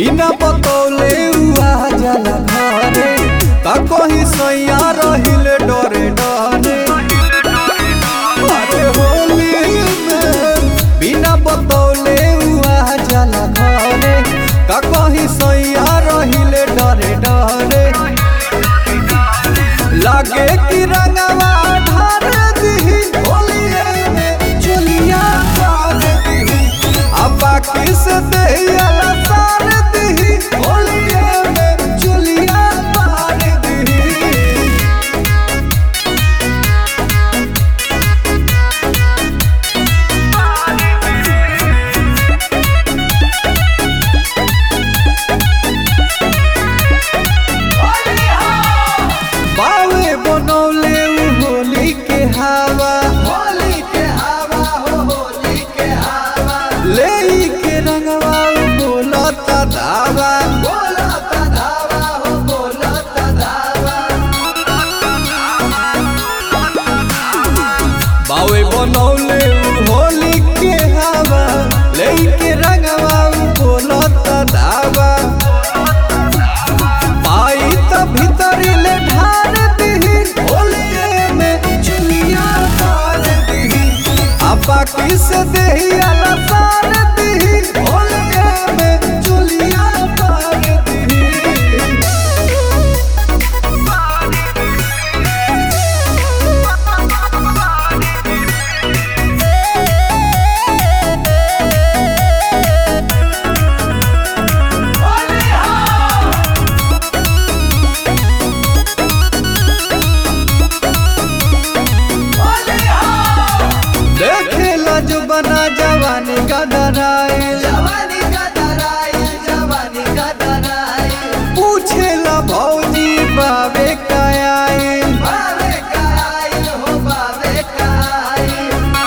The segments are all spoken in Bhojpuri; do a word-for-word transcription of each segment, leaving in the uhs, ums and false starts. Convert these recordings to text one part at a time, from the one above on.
बिना बतौले हुआ जाला घरे का कहीं सैया रहिले डरे डरे। अरे होली में बिना बतौले हुआ जाला घरे का कहीं सैया रहिले डरे डरे। लागे कि रंगवा ढार दी होलिये में चुलिया ढार दी आ बाकी से देहिया सार दी होलिये में चुलिया ढार दी। बावे बनौले होली के हवा होली के हवा हो होली के हवा ले के रंगवा बोलता धावा बोलता धावा हो बोलता धावा। बावे बनौले होली के हवा ले के रंगवा बोलता धावा। पाई त भीतर ले ढार दी होलिये में चुलिया ढार दी आ बाकी से देहिया सार दी होलिये में चुलिया ढार दी। देखेला जो बना जवानी का दराई जवानी का दराई जवानी का दराई पूछेला भौजी बावे का आई बावे का आई हो बावे का आई।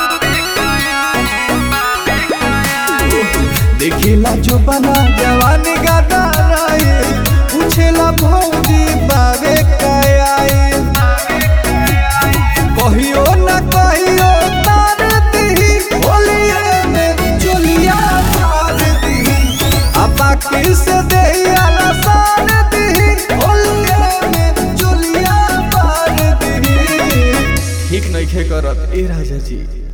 देखेला जो बना जवानी का दराई पूछेला भौजी बावे का आई। कहियो ना कहियो बाकी से देहिया सार दी होलिये में चुलिया ढार दी। ठीक नहीं खे करत ए राजा जी।